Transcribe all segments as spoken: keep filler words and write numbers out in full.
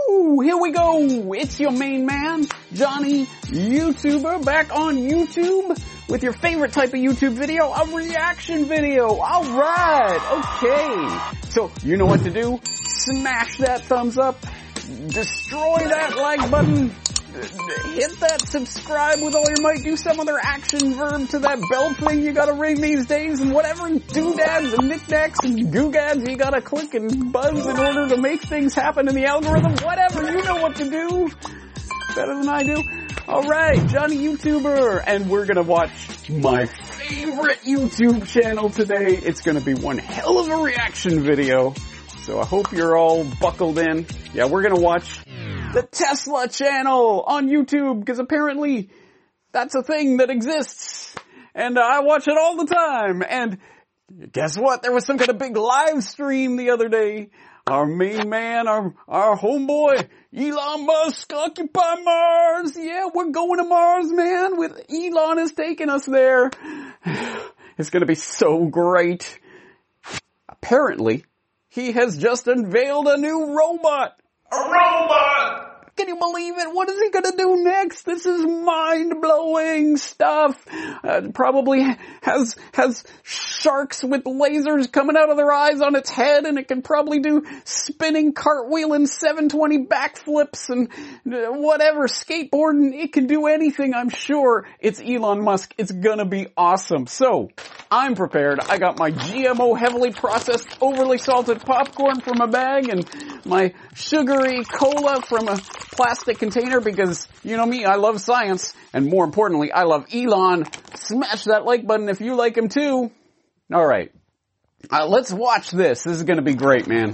Woo! Here we go! It's your main man, Johnny YouTuber, back on YouTube with your favorite type of YouTube video, a reaction video. Alright, okay. So, you know what to do. Smash that thumbs up, destroy that like button, hit that subscribe with all your might, do some other action verb to that bell thing you gotta ring these days, and whatever doodads and knickknacks and googads you gotta click and buzz in order to make things happen in the algorithm. Whatever, you know what to do. Better than I do. Alright, Johnny YouTuber, and we're gonna watch my favorite YouTube channel today. It's gonna be one hell of a reaction video. So I hope you're all buckled in. Yeah, we're gonna watch the Tesla channel on YouTube, because apparently that's a thing that exists. And I watch it all the time. And guess what? There was some kind of big live stream the other day. Our main man, our, our homeboy, Elon Musk, Occupy Mars. Yeah, we're going to Mars, man. With Elon is taking us there. It's gonna be so great. Apparently, he has just unveiled a new robot. A robot! Can you believe it? What is he gonna do next? This is mind-blowing stuff. Uh, probably has, has sharks with lasers coming out of their eyes on its head, and it can probably do spinning, cartwheeling, seven twenty backflips and uh, whatever, skateboarding. It can do anything, I'm sure. It's Elon Musk. It's gonna be awesome. So, I'm prepared. I got my G M O heavily processed, overly salted popcorn from a bag, and my sugary cola from a plastic container, because, you know me, I love science, and more importantly, I love Elon. Smash that like button if you like him too. Alright. Uh, let's watch this. This is gonna be great, man.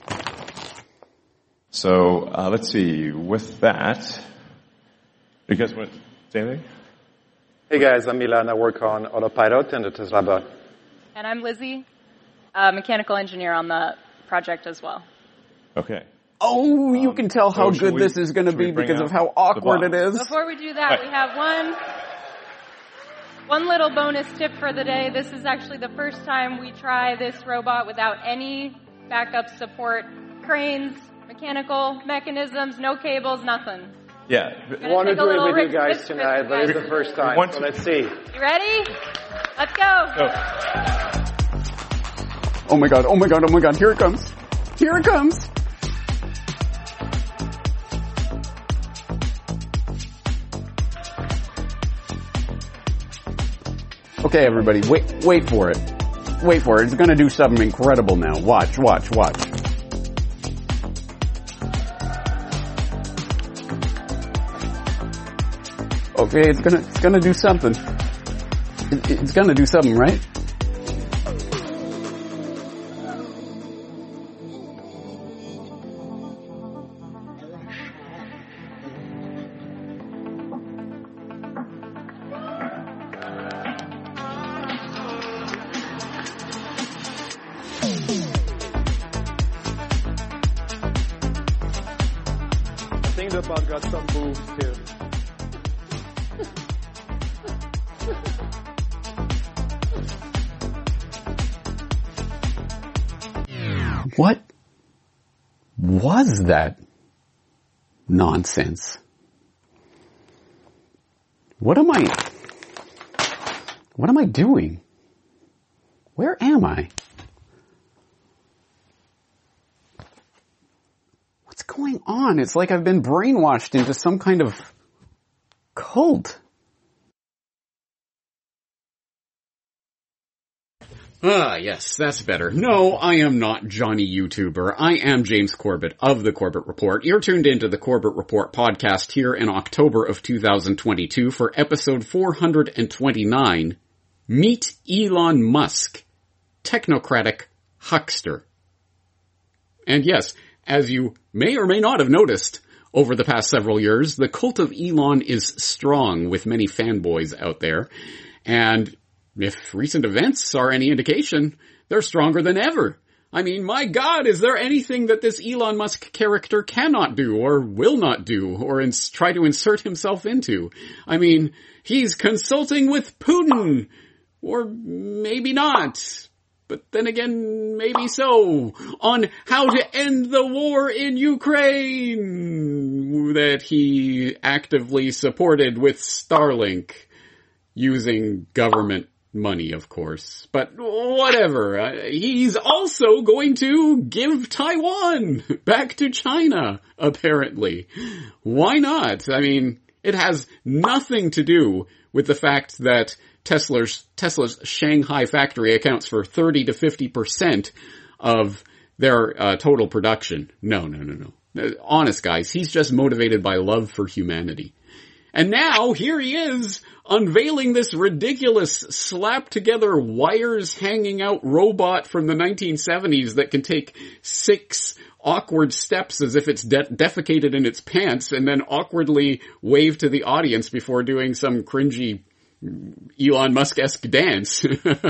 So, uh, let's see, with that, you guys want to say anything? Hey guys, I'm Milan. I work on Autopilot and the Tesla bot. And I'm Lizzie, a mechanical engineer on the project as well. Okay. Oh, you um, can tell how so good we, this is going to be because of how awkward it is. Before we do that, we have one, one little bonus tip for the day. This is actually the first time we try this robot without any backup support, cranes, mechanical mechanisms, no cables, nothing. Yeah. I want to do it with you guys tonight, but it's the first time, so let's see. You ready? Let's go. Go. Oh my god, oh my god, oh my god, here it comes. Here it comes. Okay, everybody, wait, wait for it. Wait for it. It's gonna do something incredible now. Watch, watch, watch. Okay, it's gonna, it's gonna do something. It, it's gonna do something, right? I think the bot got some moves too. What was that nonsense? What am I, what am I doing? Where am I? What's going on? It's like I've been brainwashed into some kind of cult. Ah, yes, that's better. No, I am not Johnny YouTuber. I am James Corbett of The Corbett Report. You're tuned into The Corbett Report podcast here in October of two thousand twenty-two for episode four hundred twenty-nine, Meet Elon Musk, Technocratic Huckster. And yes, as you may or may not have noticed, over the past several years, the cult of Elon is strong with many fanboys out there. And if recent events are any indication, they're stronger than ever. I mean, my God, is there anything that this Elon Musk character cannot do or will not do or ins- try to insert himself into? I mean, he's consulting with Putin. Or maybe not. but then again, maybe so, on how to end the war in Ukraine that he actively supported with Starlink, using government money, of course. But whatever. Uh, he's also going to give Taiwan back to China, apparently. Why not? I mean, it has nothing to do with the fact that Tesla's, Tesla's Shanghai factory accounts for thirty to fifty percent of their uh, total production. No, no, no, no. Uh, honest, guys, he's just motivated by love for humanity. And now, here he is, unveiling this ridiculous slapped-together wires-hanging-out robot from the nineteen seventies that can take six awkward steps as if it's de- defecated in its pants and then awkwardly wave to the audience before doing some cringy Elon Musk-esque dance.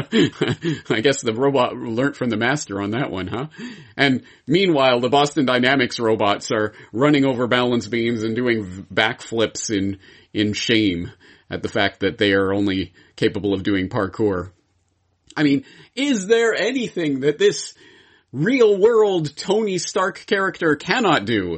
I guess the robot learnt from the master on that one, huh? And meanwhile, the Boston Dynamics robots are running over balance beams and doing backflips in, in shame at the fact that they are only capable of doing parkour. I mean, is there anything that this real-world Tony Stark character cannot do?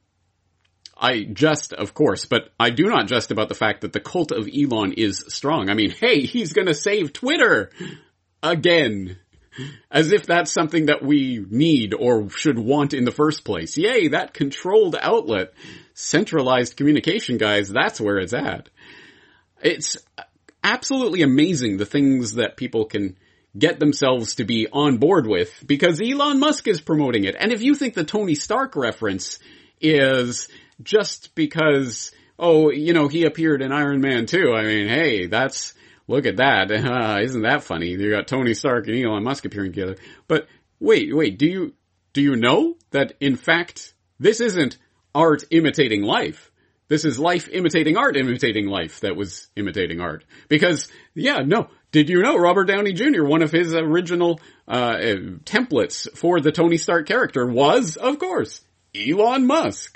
I jest, of course, but I do not jest about the fact that the cult of Elon is strong. I mean, hey, he's gonna save Twitter! Again. As if that's something that we need or should want in the first place. Yay, that controlled outlet. Centralized communication, guys, that's where it's at. It's absolutely amazing the things that people can get themselves to be on board with, because Elon Musk is promoting it. And if you think the Tony Stark reference is just because, oh, you know, he appeared in Iron Man two. I mean, hey, that's, look at that. Uh, isn't that funny? You got Tony Stark and Elon Musk appearing together. But wait, wait, do you, do you know that in fact, this isn't art imitating life? This is life imitating art imitating life that was imitating art. Because, yeah, no, did you know Robert Downey Junior, one of his original, uh, templates for the Tony Stark character was, of course, Elon Musk.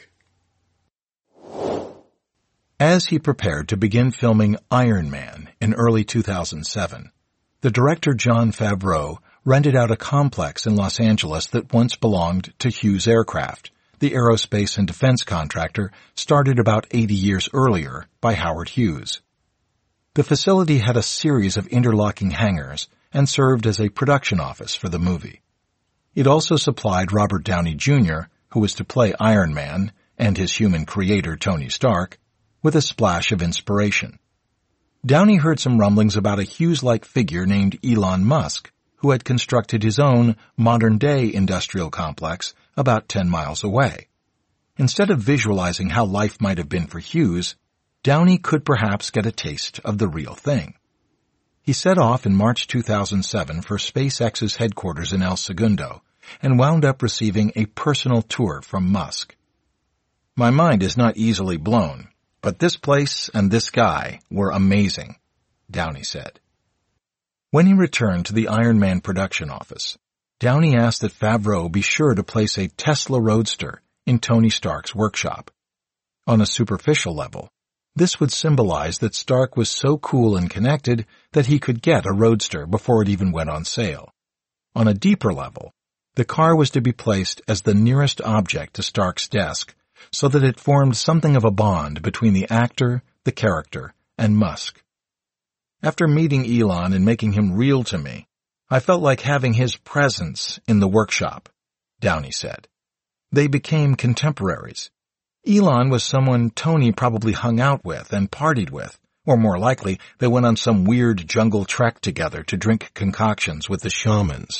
As he prepared to begin filming Iron Man in early two thousand seven, the director Jon Favreau rented out a complex in Los Angeles that once belonged to Hughes Aircraft, the aerospace and defense contractor started about eighty years earlier by Howard Hughes. The facility had a series of interlocking hangars and served as a production office for the movie. It also supplied Robert Downey Junior, who was to play Iron Man, and his human creator Tony Stark, with a splash of inspiration. Downey heard some rumblings about a Hughes-like figure named Elon Musk, who had constructed his own modern-day industrial complex about ten miles away. Instead of visualizing how life might have been for Hughes, Downey could perhaps get a taste of the real thing. He set off in March two thousand seven for SpaceX's headquarters in El Segundo and wound up receiving a personal tour from Musk. "My mind is not easily blown, but this place and this guy were amazing," Downey said. When he returned to the Iron Man production office, Downey asked that Favreau be sure to place a Tesla Roadster in Tony Stark's workshop. On a superficial level, this would symbolize that Stark was so cool and connected that he could get a Roadster before it even went on sale. On a deeper level, the car was to be placed as the nearest object to Stark's desk, so that it formed something of a bond between the actor, the character, and Musk. "After meeting Elon and making him real to me, I felt like having his presence in the workshop," Downey said. They became contemporaries. Elon was someone Tony probably hung out with and partied with, or more likely, they went on some weird jungle trek together to drink concoctions with the shamans.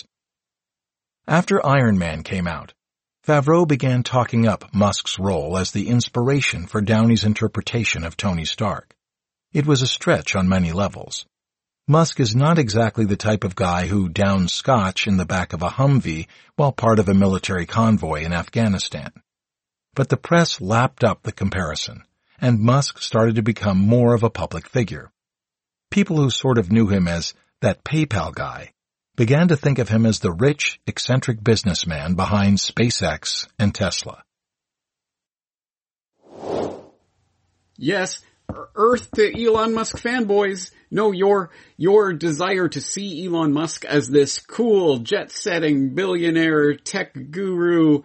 After Iron Man came out, Favreau began talking up Musk's role as the inspiration for Downey's interpretation of Tony Stark. It was a stretch on many levels. Musk is not exactly the type of guy who downs scotch in the back of a Humvee while part of a military convoy in Afghanistan. But the press lapped up the comparison, and Musk started to become more of a public figure. People who sort of knew him as that PayPal guy began to think of him as the rich, eccentric businessman behind SpaceX and Tesla. Yes, Earth to Elon Musk fanboys, no, your, your desire to see Elon Musk as this cool, jet-setting, billionaire, tech guru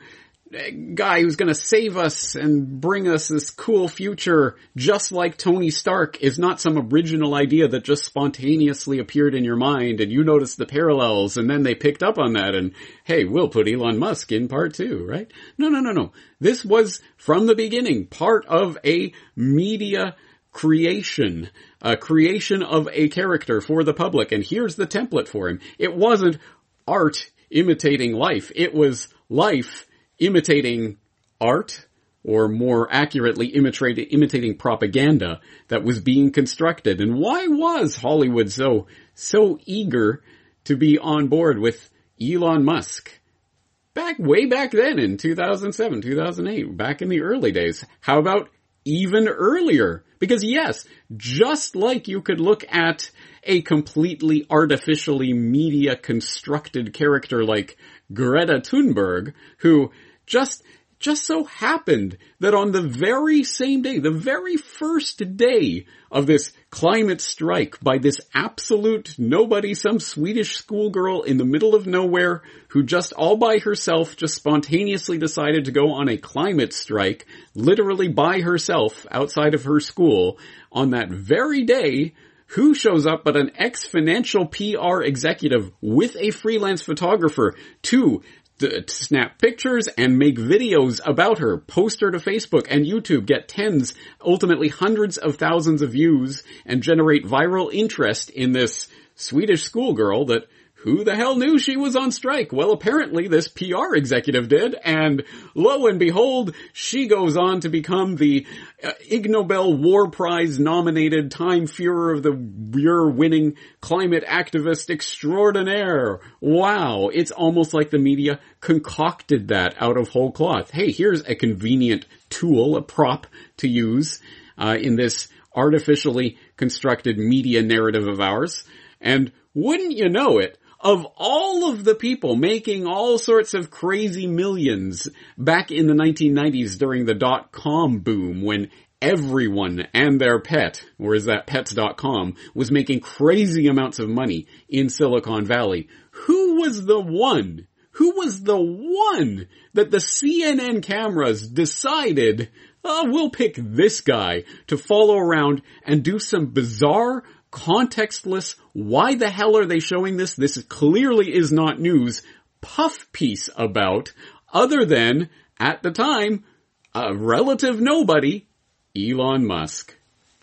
guy who's gonna save us and bring us this cool future just like Tony Stark is not some original idea that just spontaneously appeared in your mind and you noticed the parallels and then they picked up on that and, hey, we'll put Elon Musk in part two, right? No, no, no, no. This was, from the beginning, part of a media creation, a creation of a character for the public, and here's the template for him. It wasn't art imitating life. It was life imitating art, or more accurately, imitating, imitating propaganda that was being constructed. And why was Hollywood so, so eager to be on board with Elon Musk? Back, way back then in two thousand seven, two thousand eight, back in the early days. How about even earlier? Because yes, just like you could look at a completely artificially media constructed character like Greta Thunberg, who just, just so happened that on the very same day, the very first day of this climate strike by this absolute nobody, some Swedish schoolgirl in the middle of nowhere who just all by herself just spontaneously decided to go on a climate strike, literally by herself outside of her school, on that very day, who shows up but an exponential P R executive with a freelance photographer to to snap pictures and make videos about her, post her to Facebook and YouTube, get tens, ultimately hundreds of thousands of views, and generate viral interest in this Swedish schoolgirl that who the hell knew she was on strike? Well, apparently this P R executive did, and lo and behold, she goes on to become the uh, Ig Nobel War Prize nominated Time Führer of the Year winning climate activist extraordinaire. Wow, it's almost like the media concocted that out of whole cloth. Hey, here's a convenient tool, a prop to use uh, in this artificially constructed media narrative of ours, and wouldn't you know it, of all of the people making all sorts of crazy millions back in the nineteen nineties during the dot-com boom when everyone and their pet, or is that pets dot com, was making crazy amounts of money in Silicon Valley, who was the one, who was the one that the C N N cameras decided, oh, we'll pick this guy to follow around and do some bizarre, contextless, why the hell are they showing this? This clearly is not news, puff piece about, other than, at the time, a relative nobody, Elon Musk.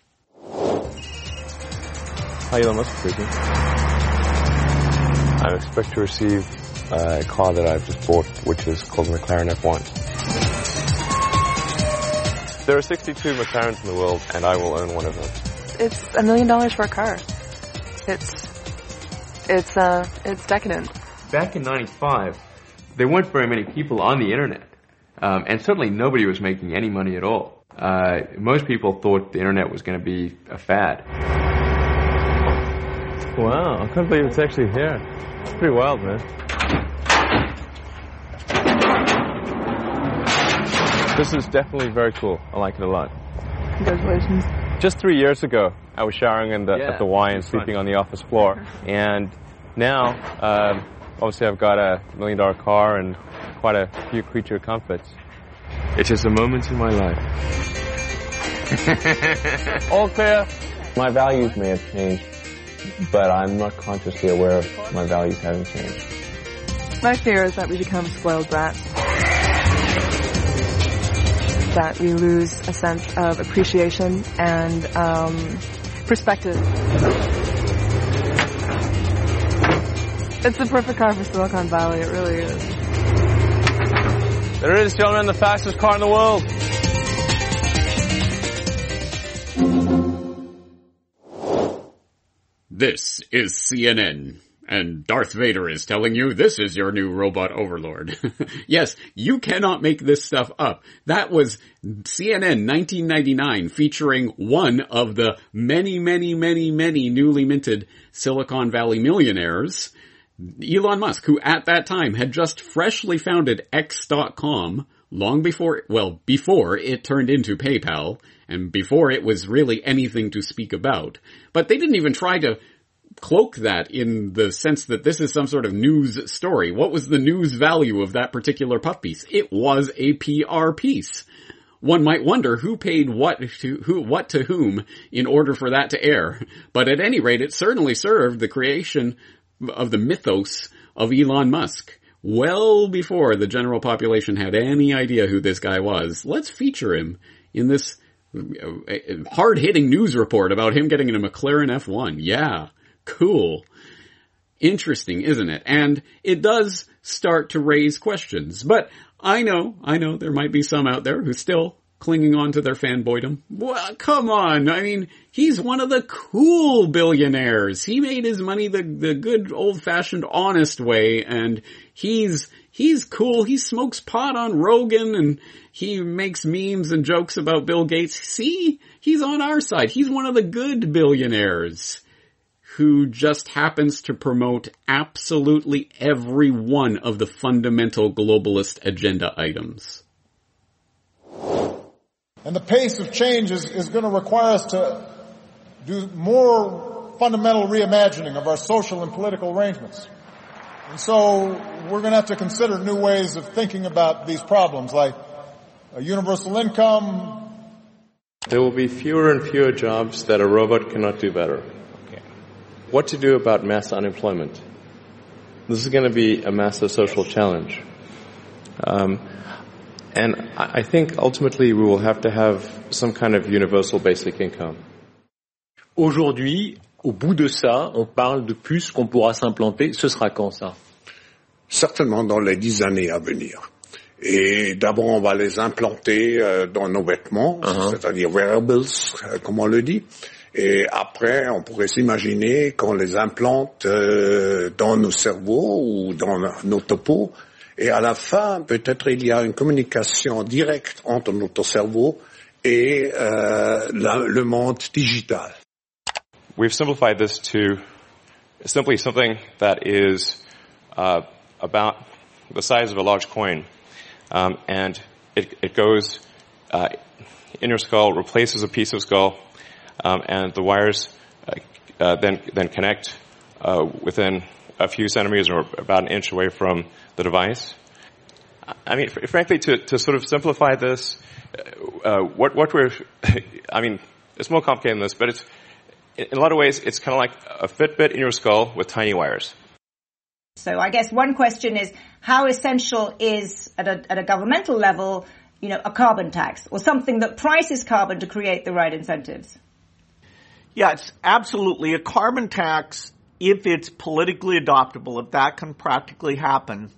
Hi, Elon Musk speaking. I expect to receive a car that I've just bought, which is called the McLaren F one. There are sixty-two McLarens in the world, and I will own one of them. It's a million dollars for a car. It's, it's, uh, it's decadent. Back in ninety-five, there weren't very many people on the internet. Um, and certainly nobody was making any money at all. Uh, most people thought the internet was going to be a fad. Wow, I can't believe it's actually here. It's pretty wild, man. This is definitely very cool. I like it a lot. Congratulations. Just three years ago, I was showering in the, yeah, at the Y and sleeping fun. on the office floor. And now, um, obviously I've got a million dollar car and quite a few creature comforts. It's just a moment in my life. All clear. My values may have changed, but I'm not consciously aware of my values having changed. My fear is that we become spoiled brats. That we lose a sense of appreciation and um, perspective. It's the perfect car for Silicon Valley, it really is. There it is, gentlemen, the fastest car in the world. This is C N N. And Darth Vader is telling you this is your new robot overlord. Yes, you cannot make this stuff up. That was C N N nineteen ninety-nine featuring one of the many, many, many, many newly minted Silicon Valley millionaires, Elon Musk, who at that time had just freshly founded X dot com, long before, well, before it turned into PayPal, and before it was really anything to speak about. But they didn't even try to cloak that in the sense that this is some sort of news story. What was the news value of that particular puff piece? It was a P R piece. One might wonder who paid what to who, what to whom in order for that to air. But at any rate, it certainly served the creation of the mythos of Elon Musk. Well before the general population had any idea who this guy was. Let's feature him in this hard-hitting news report about him getting in a McLaren F one. Yeah, cool. Interesting, isn't it? And it does start to raise questions. But I know, I know there might be some out there who's still clinging on to their fanboydom. Well, come on. I mean, he's one of the cool billionaires. He made his money the, the good old-fashioned honest way, and he's, he's cool. He smokes pot on Rogan, and he makes memes and jokes about Bill Gates. See? He's on our side. He's one of the good billionaires who just happens to promote absolutely every one of the fundamental globalist agenda items. And the pace of change is, is going to require us to do more fundamental reimagining of our social and political arrangements. And so we're going to have to consider new ways of thinking about these problems, like a universal income. There will be fewer and fewer jobs that a robot cannot do better. Okay. What to do about mass unemployment? This is going to be a massive social challenge. Um, And I think ultimately we will have to have some kind of universal basic income. Aujourd'hui, au bout de ça, on parle de puces qu'on pourra s'implanter. Ce sera quand ça? Certainement dans les dix années à venir. Et d'abord, on va les implanter euh, dans nos vêtements, uh-huh. c'est-à-dire wearables, euh, comme on le dit. Et après, on pourrait s'imaginer qu'on les implante euh, dans nos cerveaux ou dans nos topos. Et à la fin, peut-être il y a une communication directe entre notre cerveau et euh, la, le monde digital. We've simplified this to simply something that is uh, about the size of a large coin, um, and it, it goes uh, in your skull, replaces a piece of skull, um, and the wires uh, uh, then then connect uh, within a few centimeters or about an inch away from the device. I mean, fr- frankly, to, to sort of simplify this, uh, what, what we're, I mean, it's more complicated than this, but it's, in a lot of ways, it's kind of like a Fitbit in your skull with tiny wires. So I guess one question is, how essential is, at a, at a governmental level, you know, a carbon tax or something that prices carbon to create the right incentives? Yeah, it's absolutely a carbon tax. If it's politically adoptable, if that can practically happen,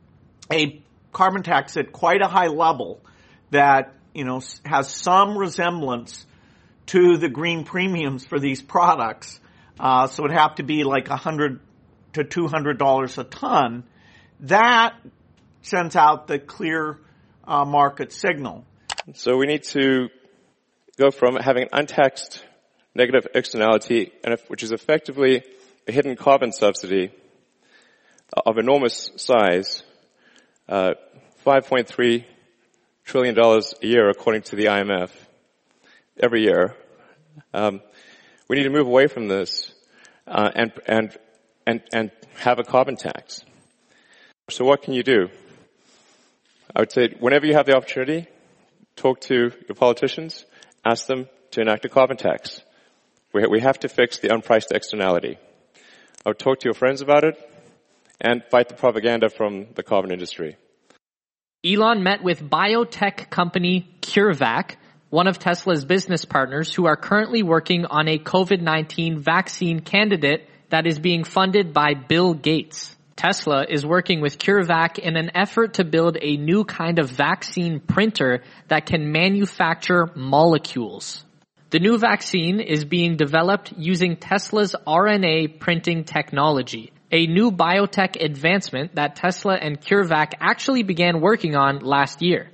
a carbon tax at quite a high level that, you know, has some resemblance to the green premiums for these products. Uh, so it'd have to be like a hundred to two hundred dollars a ton. That sends out the clear uh, market signal. So we need to go from having an untaxed negative externality, and if, which is effectively a hidden carbon subsidy of enormous size, uh, five point three trillion dollars a year according to the I M F, every year. Um, we need to move away from this uh, and, and, and, and have a carbon tax. So what can you do? I would say whenever you have the opportunity, talk to your politicians, ask them to enact a carbon tax. We, we have to fix the unpriced externality. I would talk to your friends about it and fight the propaganda from the carbon industry. Elon met with biotech company CureVac, one of Tesla's business partners, who are currently working on a COVID nineteen vaccine candidate that is being funded by Bill Gates. Tesla is working with CureVac in an effort to build a new kind of vaccine printer that can manufacture molecules. The new vaccine is being developed using Tesla's R N A printing technology, a new biotech advancement that Tesla and CureVac actually began working on last year.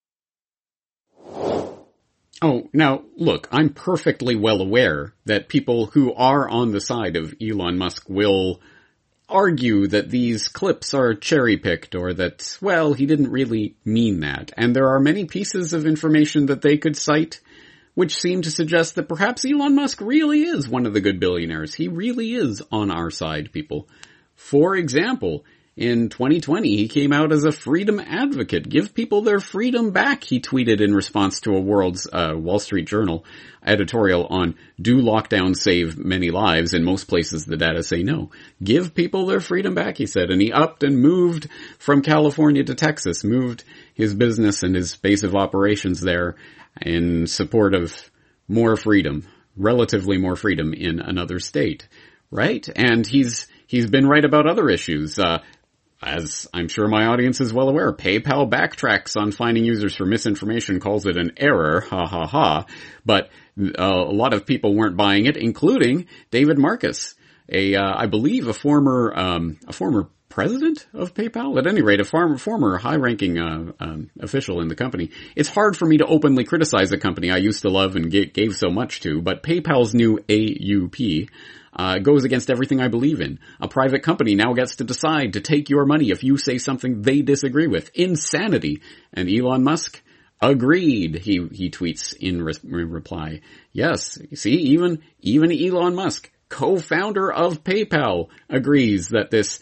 Oh, now, look, I'm perfectly well aware that people who are on the side of Elon Musk will argue that these clips are cherry-picked or that, well, he didn't really mean that. And there are many pieces of information that they could cite which seem to suggest that perhaps Elon Musk really is one of the good billionaires. He really is on our side, people. For example, in twenty twenty, he came out as a freedom advocate. Give people their freedom back, he tweeted in response to a World's uh, Wall Street Journal editorial on do lockdowns save many lives? In most places, the data say no. Give people their freedom back, he said. And he upped and moved from California to Texas, moved his business and his base of operations there in support of more freedom, relatively more freedom in another state, right? And he's he's been right about other issues. Uh, as I'm sure my audience is well aware, PayPal backtracks on finding users for misinformation, calls it an error, ha ha ha. But uh, a lot of people weren't buying it, including David Marcus, a uh, I believe a former um, a former president of PayPal? At any rate, a former, former high-ranking uh, um, official in the company. It's hard for me to openly criticize a company I used to love and gave, gave so much to, but PayPal's new A U P uh, goes against everything I believe in. A private company now gets to decide to take your money if you say something they disagree with. Insanity. And Elon Musk agreed, he he tweets in re- reply. Yes, see, even even Elon Musk, co-founder of PayPal, agrees that this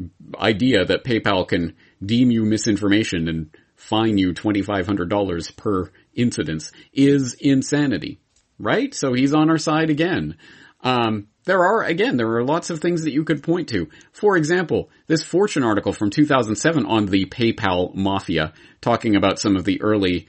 idea that PayPal can deem you misinformation and fine you twenty-five hundred dollars per incidence is insanity, right? So he's on our side again. Um, there are, again, there are lots of things that you could point to. For example, this Fortune article from two thousand seven on the PayPal mafia, talking about some of the early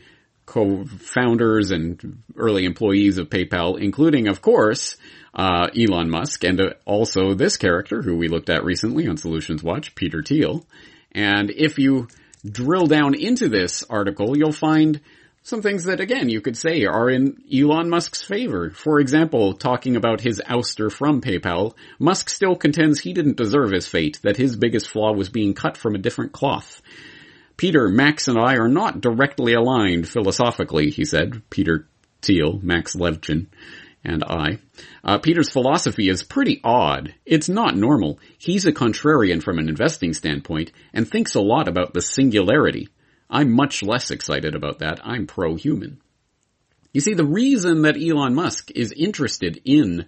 co-founders and early employees of PayPal, including, of course, uh, Elon Musk, and uh, also this character who we looked at recently on Solutions Watch, Peter Thiel. And if you drill down into this article, you'll find some things that, again, you could say are in Elon Musk's favor. For example, talking about his ouster from PayPal, Musk still contends he didn't deserve his fate, that his biggest flaw was being cut from a different cloth. Peter, Max, and I are not directly aligned philosophically, he said. Peter Thiel, Max Levchin, and I. Uh, Peter's philosophy is pretty odd. It's not normal. He's a contrarian from an investing standpoint and thinks a lot about the singularity. I'm much less excited about that. I'm pro-human. You see, the reason that Elon Musk is interested in,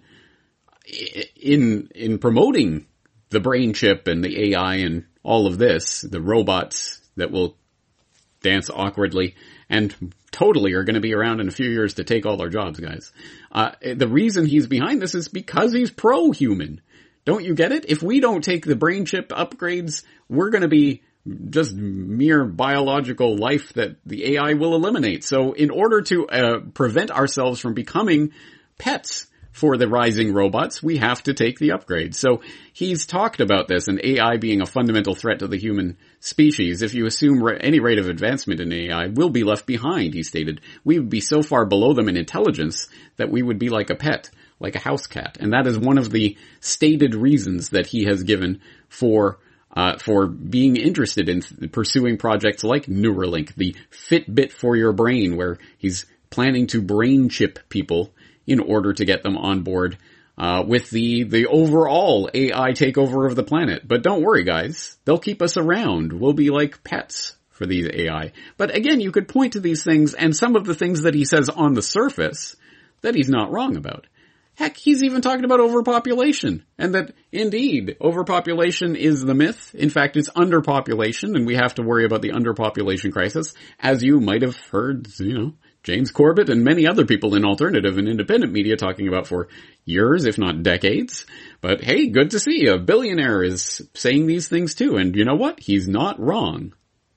in, in promoting the brain chip and the A I and all of this, the robots that will dance awkwardly and totally are going to be around in a few years to take all our jobs, guys. Uh, the reason he's behind this is because he's pro-human. Don't you get it? If we don't take the brain chip upgrades, we're going to be just mere biological life that the A I will eliminate. So in order to uh, prevent ourselves from becoming pets for the rising robots, we have to take the upgrade. So he's talked about this, and A I being a fundamental threat to the human species. If you assume ra- any rate of advancement in A I will be left behind, he stated. We would be so far below them in intelligence that we would be like a pet, like a house cat. And that is one of the stated reasons that he has given for Uh, for being interested in th- pursuing projects like Neuralink, the Fitbit for your brain, where he's planning to brain chip people in order to get them on board uh, with the the overall A I takeover of the planet. But don't worry, guys. They'll keep us around. We'll be like pets for these A I. But again, you could point to these things and some of the things that he says on the surface that he's not wrong about. Heck, he's even talking about overpopulation, and that, indeed, overpopulation is the myth. In fact, it's underpopulation, and we have to worry about the underpopulation crisis, as you might have heard, you know, James Corbett and many other people in alternative and independent media talking about for years, if not decades. But hey, good to see a billionaire is saying these things too, and you know what? He's not wrong.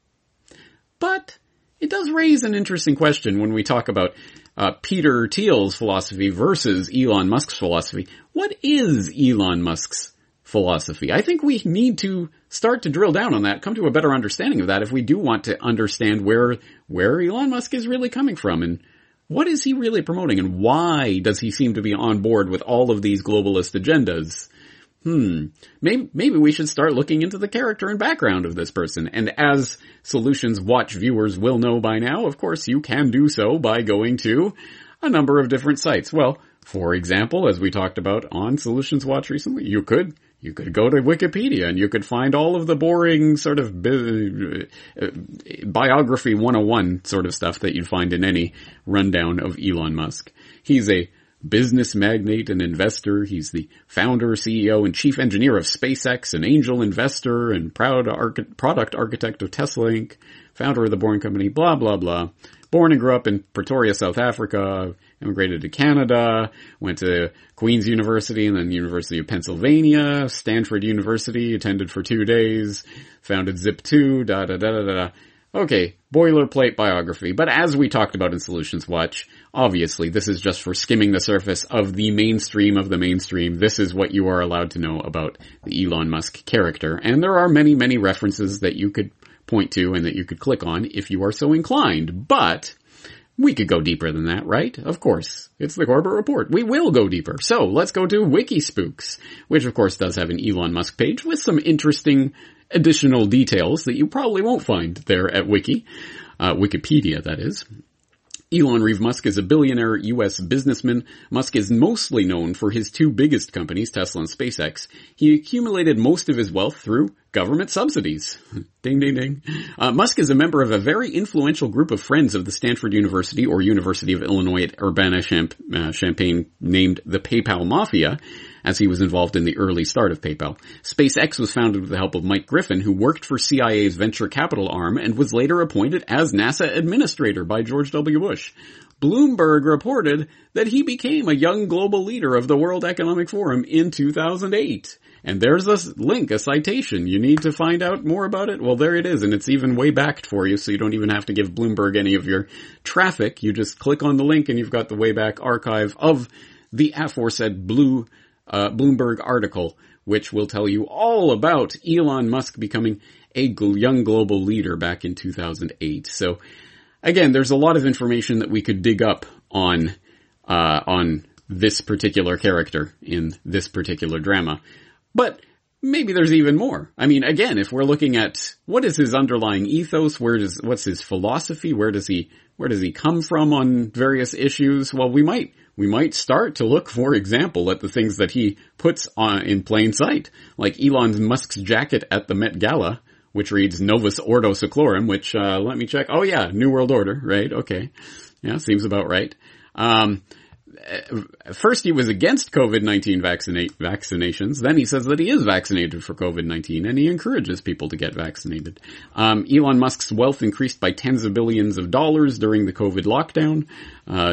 But it does raise an interesting question when we talk about Uh, Peter Thiel's philosophy versus Elon Musk's philosophy. What is Elon Musk's philosophy? I think we need to start to drill down on that, come to a better understanding of that if we do want to understand where, where Elon Musk is really coming from and what is he really promoting and why does he seem to be on board with all of these globalist agendas? Hmm, maybe, maybe we should start looking into the character and background of this person. And as Solutions Watch viewers will know by now, of course, you can do so by going to a number of different sites. Well, for example, as we talked about on Solutions Watch recently, you could You could go to Wikipedia and you could find all of the boring sort of bi- uh, biography one oh one sort of stuff that you'd find in any rundown of Elon Musk. He's a business magnate and investor. He's the founder, C E O, and chief engineer of SpaceX, an angel investor and proud arch- product architect of Tesla Incorporated, founder of the Boring Company, blah, blah, blah. Born and grew up in Pretoria, South Africa, immigrated to Canada, went to Queen's University and then University of Pennsylvania, Stanford University, attended for two days, founded Zip two, da da da da da. Okay, boilerplate biography. But as we talked about in Solutions Watch, obviously this is just for skimming the surface of the mainstream of the mainstream. This is what you are allowed to know about the Elon Musk character. And there are many, many references that you could point to and that you could click on if you are so inclined. But we could go deeper than that, right? Of course. It's the Corbett Report. We will go deeper. So let's go to Wikispooks, which of course does have an Elon Musk page with some interesting additional details that you probably won't find there at Wiki, uh, Wikipedia, that is. Elon Reeve Musk is a billionaire U S businessman. Musk is mostly known for his two biggest companies, Tesla and SpaceX. He accumulated most of his wealth through government subsidies. Ding, ding, ding. Uh, Musk is a member of a very influential group of friends of the Stanford University or University of Illinois at Urbana-Champaign uh, named the PayPal Mafia, as he was involved in the early start of PayPal. SpaceX was founded with the help of Mike Griffin, who worked for C I A's venture capital arm and was later appointed as NASA administrator by George W. Bush. Bloomberg reported that he became a young global leader of the World Economic Forum in two thousand eight. And there's a link, a citation. You need to find out more about it? Well, there it is, and it's even way backed for you, so you don't even have to give Bloomberg any of your traffic. You just click on the link and you've got the way back archive of the aforesaid Blue Uh, Bloomberg article, which will tell you all about Elon Musk becoming a gl- young global leader back in two thousand eight. So, again, there's a lot of information that we could dig up on, uh, on this particular character in this particular drama. But maybe there's even more. I mean, again, if we're looking at what is his underlying ethos, where does, what's his philosophy, where does he, where does he come from on various issues? Well, we might, we might start to look, for example, at the things that he puts on in plain sight, like Elon Musk's jacket at the Met Gala, which reads Novus Ordo Seclorum, which, uh, let me check. Oh yeah, New World Order, right? Okay. Yeah, seems about right. Um, First he was against COVID nineteen vaccinate, vaccinations. Then he says that he is vaccinated for COVID nineteen and he encourages people to get vaccinated. Um, Elon Musk's wealth increased by tens of billions of dollars during the COVID lockdown. Uh,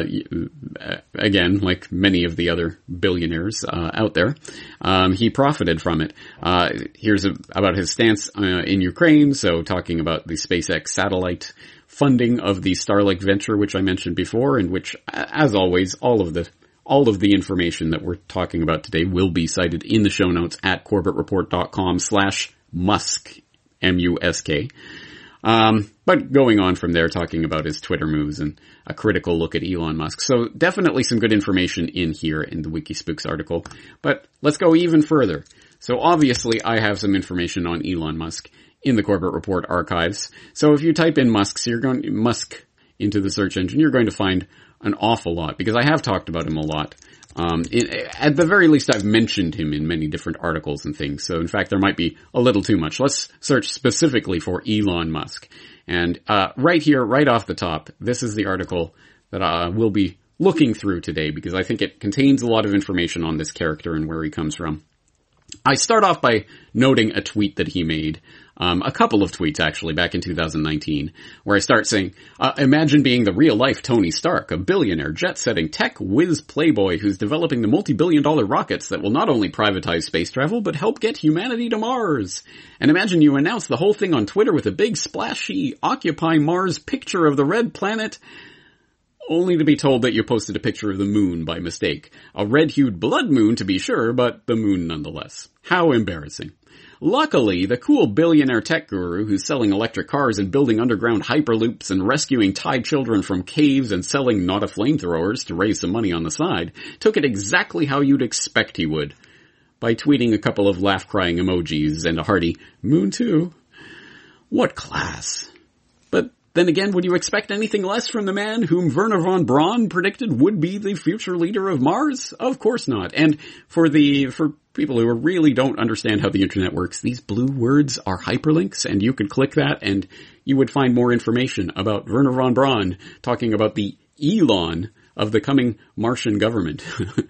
again, like many of the other billionaires, uh, out there. Um, he profited from it. Uh, here's a, about his stance, uh, in Ukraine. So talking about the SpaceX satellite funding of the Starlink venture, which I mentioned before, and which, as always, all of the all of the information that we're talking about today will be cited in the show notes at corbettreport.com slash Musk, M U S K. Um, but going on from there, talking about his Twitter moves and a critical look at Elon Musk. So definitely some good information in here in the Wikispooks article. But let's go even further. So obviously I have some information on Elon Musk in the Corbett Report archives. So if you type in Musk, so you're going Musk into the search engine, you're going to find an awful lot because I have talked about him a lot. Um, it, at the very least, I've mentioned him in many different articles and things. So in fact, there might be a little too much. Let's search specifically for Elon Musk. And uh, right here, right off the top, this is the article that uh, we'll be looking through today because I think it contains a lot of information on this character and where he comes from. I start off by noting a tweet that he made, um, a couple of tweets actually, back in two thousand nineteen, where I start saying, uh, imagine being the real-life Tony Stark, a billionaire, jet-setting, tech whiz playboy who's developing the multi-billion dollar rockets that will not only privatize space travel, but help get humanity to Mars. And imagine you announce the whole thing on Twitter with a big splashy Occupy Mars picture of the red planet, only to be told that you posted a picture of the moon by mistake. A red-hued blood moon to be sure, but the moon nonetheless. How embarrassing. Luckily, the cool billionaire tech guru who's selling electric cars and building underground hyperloops and rescuing Thai children from caves and selling not a flamethrowers to raise some money on the side took it exactly how you'd expect he would. By tweeting a couple of laugh-crying emojis and a hearty, moon too. What class. But then again, would you expect anything less from the man whom Wernher von Braun predicted would be the future leader of Mars? Of course not. And for the, for people who really don't understand how the internet works, these blue words are hyperlinks, and you could click that and you would find more information about Wernher von Braun talking about the Elon of the coming Martian government.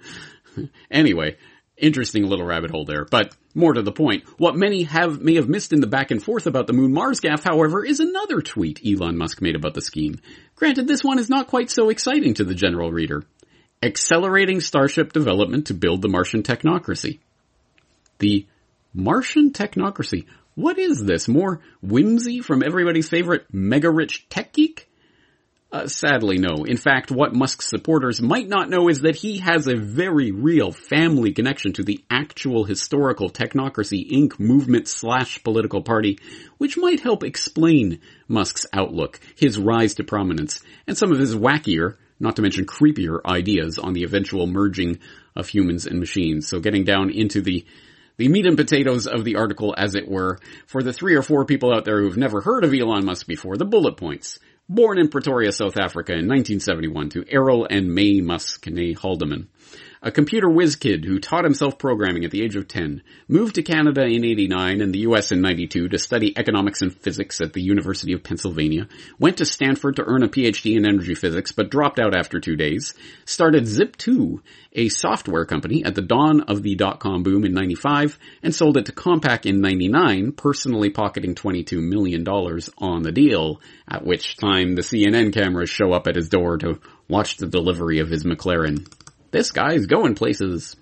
Anyway, interesting little rabbit hole there, but more to the point. What many have may have missed in the back and forth about the Moon-Mars gaffe, however, is another tweet Elon Musk made about the scheme. Granted, this one is not quite so exciting to the general reader. Accelerating Starship development to build the Martian technocracy. The Martian technocracy. What is this? More whimsy from everybody's favorite mega-rich tech geek? Uh, sadly, no. In fact, what Musk's supporters might not know is that he has a very real family connection to the actual historical Technocracy Incorporated movement slash political party, which might help explain Musk's outlook, his rise to prominence, and some of his wackier, not to mention creepier, ideas on the eventual merging of humans and machines. So getting down into the The meat and potatoes of the article, as it were, for the three or four people out there who've never heard of Elon Musk before, the bullet points. Born in Pretoria, South Africa in nineteen seventy-one to Errol and May Musk, née Haldeman. A computer whiz kid who taught himself programming at the age of ten, moved to Canada in eighty-nine and the U S in ninety-two to study economics and physics at the University of Pennsylvania, went to Stanford to earn a P H D in energy physics but dropped out after two days, started Zip two, a software company at the dawn of the dot-com boom in ninety-five, and sold it to Compaq in ninety-nine, personally pocketing twenty-two million dollars on the deal, at which time the C N N cameras show up at his door to watch the delivery of his McLaren. This guy's going places.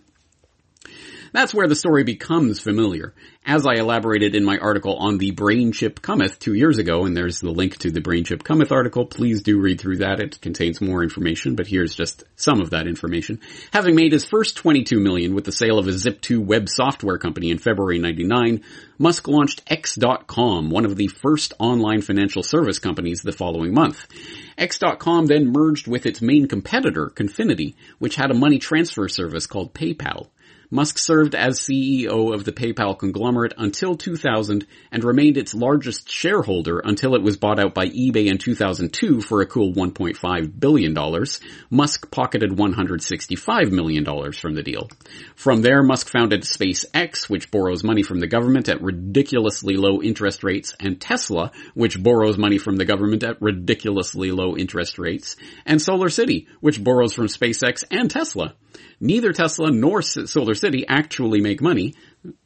That's where the story becomes familiar. As I elaborated in my article on the Brain Chip Cometh two years ago, and there's the link to the Brain Chip Cometh article, please do read through that. It contains more information, but here's just some of that information. Having made his first twenty-two million dollars with the sale of a Zip two web software company in February ninety-nine, Musk launched X dot com, one of the first online financial service companies the following month. X dot com then merged with its main competitor, Confinity, which had a money transfer service called PayPal. Musk served as C E O of the PayPal conglomerate until two thousand and remained its largest shareholder until it was bought out by eBay in two thousand two for a cool one point five billion dollars. Musk pocketed one hundred sixty-five million dollars from the deal. From there, Musk founded SpaceX, which borrows money from the government at ridiculously low interest rates, and Tesla, which borrows money from the government at ridiculously low interest rates, and SolarCity, which borrows from SpaceX and Tesla. Neither Tesla nor SolarCity actually make money.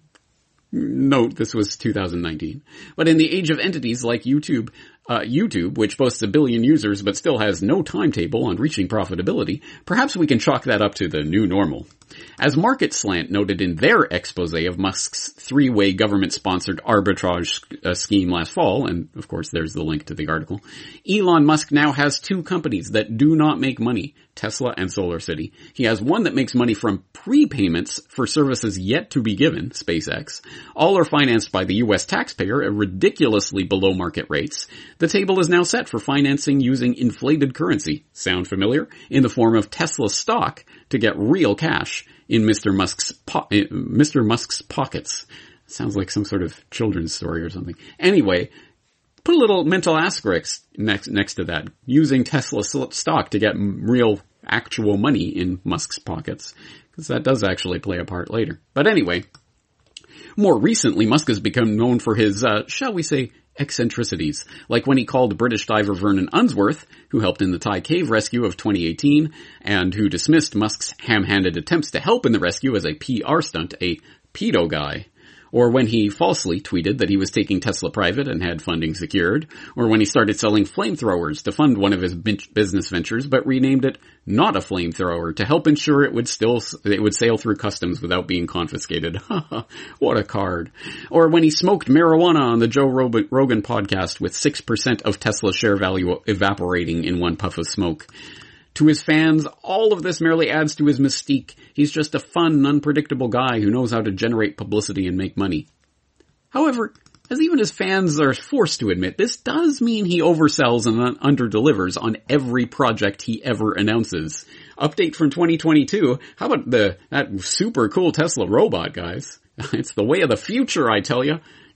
Note, this was two thousand nineteen. But in the age of entities like YouTube, uh, YouTube, which boasts a billion users but still has no timetable on reaching profitability, perhaps we can chalk that up to the new normal. As Market Slant noted in their expose of Musk's three-way government-sponsored arbitrage uh, scheme last fall, and of course there's the link to the article, Elon Musk now has two companies that do not make money, Tesla and SolarCity. He has one that makes money from prepayments for services yet to be given, SpaceX. All are financed by the U S taxpayer at ridiculously below market rates. The table is now set for financing using inflated currency, sound familiar, in the form of Tesla stock to get real cash in Mister Musk's po- Mister Musk's pockets. Sounds like some sort of children's story or something. Anyway, put a little mental asterisk next next to that, using Tesla stock to get real actual money in Musk's pockets, because that does actually play a part later. But anyway, more recently, Musk has become known for his, uh, shall we say, eccentricities, like when he called British diver Vernon Unsworth, who helped in the Thai cave rescue of twenty eighteen, and who dismissed Musk's ham-handed attempts to help in the rescue as a P R stunt, a pedo guy. Or when he falsely tweeted that he was taking Tesla private and had funding secured. Or when he started selling flamethrowers to fund one of his business ventures, but renamed it not a flamethrower to help ensure it would still, it would sail through customs without being confiscated. What a card. Or when he smoked marijuana on the Joe Rogan podcast with six percent of Tesla's share value evaporating in one puff of smoke. To his fans, all of this merely adds to his mystique. He's just a fun, unpredictable guy who knows how to generate publicity and make money. However, as even his fans are forced to admit, this does mean he oversells and underdelivers on every project he ever announces. Update from twenty twenty-two, how about the that super cool Tesla robot, guys? It's the way of the future, I tell you.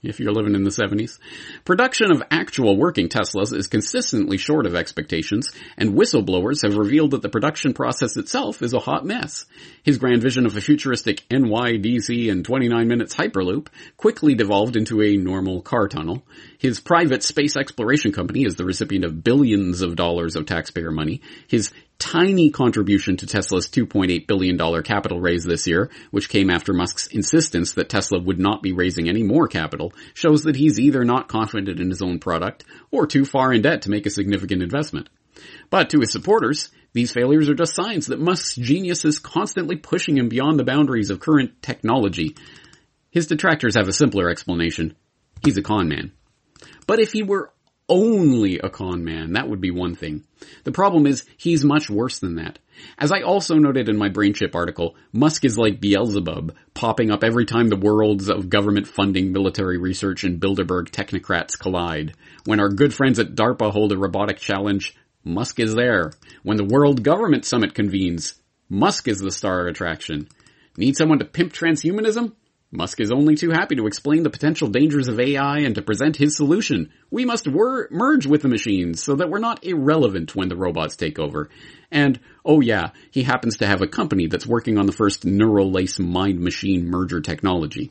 if you're living in the seventies. Production of actual working Teslas is consistently short of expectations, and whistleblowers have revealed that the production process itself is a hot mess. His grand vision of a futuristic N Y D C and twenty-nine minutes Hyperloop quickly devolved into a normal car tunnel. His private space exploration company is the recipient of billions of dollars of taxpayer money. His tiny contribution to Tesla's two point eight billion dollars capital raise this year, which came after Musk's insistence that Tesla would not be raising any more capital, shows that he's either not confident in his own product or too far in debt to make a significant investment. But to his supporters, these failures are just signs that Musk's genius is constantly pushing him beyond the boundaries of current technology. His detractors have a simpler explanation. He's a con man. But if he were only a con man, that would be one thing. The problem is, he's much worse than that. As I also noted in my BrainChip article, Musk is like Beelzebub, popping up every time the worlds of government funding, military research, and Bilderberg technocrats collide. When our good friends at DARPA hold a robotic challenge, Musk is there. When the World Government Summit convenes, Musk is the star attraction. Need someone to pimp transhumanism? Musk is only too happy to explain the potential dangers of A I and to present his solution. We must wor- merge with the machines so that we're not irrelevant when the robots take over. And, oh yeah, he happens to have a company that's working on the first neural lace mind-machine merger technology.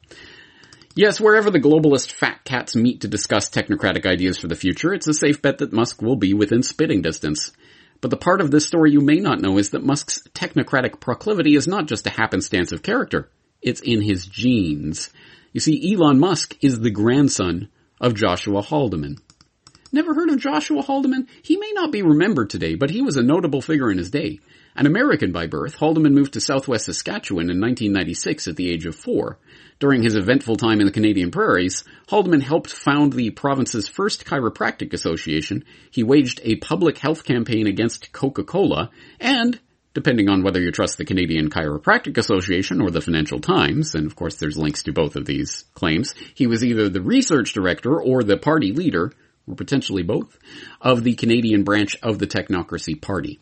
Yes, wherever the globalist fat cats meet to discuss technocratic ideas for the future, it's a safe bet that Musk will be within spitting distance. But the part of this story you may not know is that Musk's technocratic proclivity is not just a happenstance of character. It's in his genes. You see, Elon Musk is the grandson of Joshua Haldeman. Never heard of Joshua Haldeman? He may not be remembered today, but he was a notable figure in his day. An American by birth, Haldeman moved to southwest Saskatchewan in nineteen ninety-six at the age of four. During his eventful time in the Canadian prairies, Haldeman helped found the province's first chiropractic association. He waged a public health campaign against Coca-Cola, and depending on whether you trust the Canadian Chiropractic Association or the Financial Times, and of course there's links to both of these claims, he was either the research director or the party leader, or potentially both, of the Canadian branch of the Technocracy Party.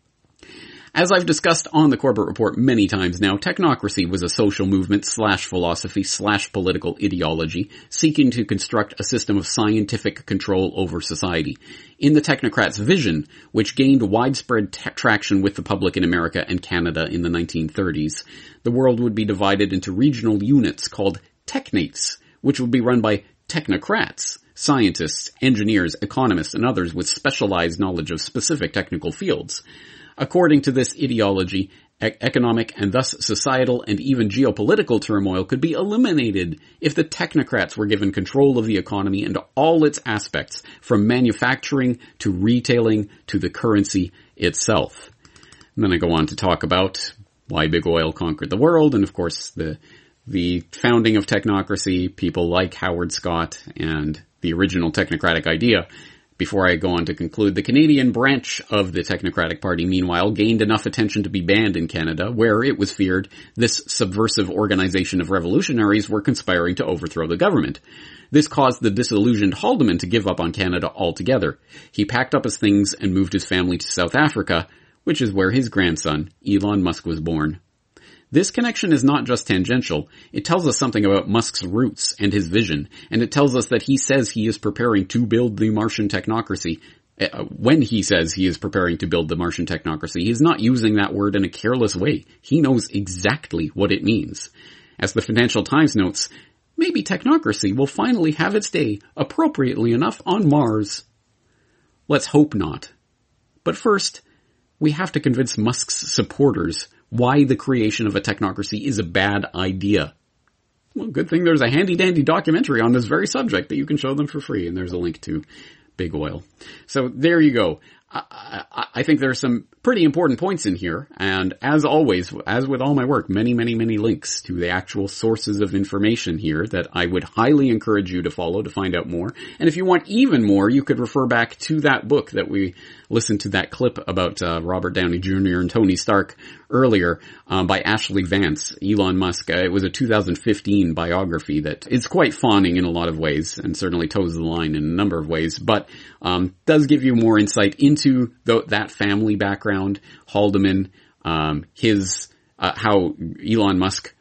As I've discussed on the Corbett Report many times now, technocracy was a social movement slash philosophy slash political ideology seeking to construct a system of scientific control over society. In the technocrats' vision, which gained widespread t- traction with the public in America and Canada in the nineteen thirties, the world would be divided into regional units called technates, which would be run by technocrats, scientists, engineers, economists, and others with specialized knowledge of specific technical fields. According to this ideology, e- economic and thus societal and even geopolitical turmoil could be eliminated if the technocrats were given control of the economy and all its aspects, from manufacturing to retailing to the currency itself. And then I go on to talk about why big oil conquered the world, and of course the the founding of technocracy, people like Howard Scott, and the original technocratic idea. Before I go on to conclude, the Canadian branch of the Technocratic Party, meanwhile, gained enough attention to be banned in Canada, where it was feared this subversive organization of revolutionaries were conspiring to overthrow the government. This caused the disillusioned Haldeman to give up on Canada altogether. He packed up his things and moved his family to South Africa, which is where his grandson, Elon Musk, was born. This connection is not just tangential. It tells us something about Musk's roots and his vision, and it tells us that he says he is preparing to build the Martian technocracy. Uh, when he says he is preparing to build the Martian technocracy, he's not using that word in a careless way. He knows exactly what it means. As the Financial Times notes, maybe technocracy will finally have its day, appropriately enough, on Mars. Let's hope not. But first, we have to convince Musk's supporters why the creation of a technocracy is a bad idea. Well, good thing there's a handy-dandy documentary on this very subject that you can show them for free, and there's a link to Big Oil. So there you go. I, I, I think there are some pretty important points in here, and as always, as with all my work, many, many, many links to the actual sources of information here that I would highly encourage you to follow to find out more. And if you want even more, you could refer back to that book that we listened to, that clip about uh, Robert Downey Junior and Tony Stark earlier, um, by Ashley Vance, Elon Musk. Uh, it was a two thousand fifteen biography that is quite fawning in a lot of ways, and certainly toes the line in a number of ways, but um, does give you more insight into the, that family background, Haldeman, um, his uh, how Elon Musk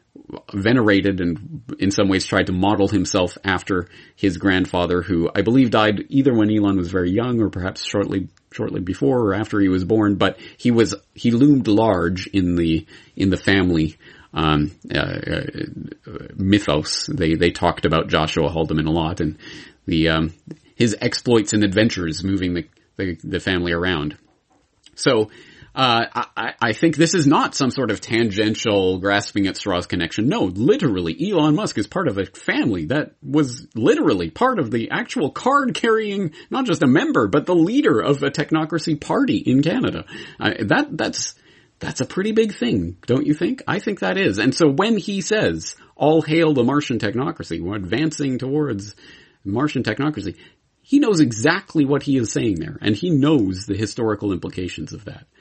venerated and in some ways tried to model himself after his grandfather, who I believe died either when Elon was very young or perhaps shortly shortly before or after he was born. But he was he loomed large in the in the family um, uh, uh, mythos. They they talked about Joshua Haldeman a lot, and the um, his exploits and adventures moving the the, the family around. So. Uh, I, I think this is not some sort of tangential grasping at straws connection. No, literally, Elon Musk is part of a family that was literally part of the actual card-carrying, not just a member, but the leader of a technocracy party in Canada. Uh, that, that's, that's a pretty big thing, don't you think? I think that is. And so when he says, all hail the Martian technocracy, we're advancing towards Martian technocracy, he knows exactly what he is saying there, and he knows the historical implications of that.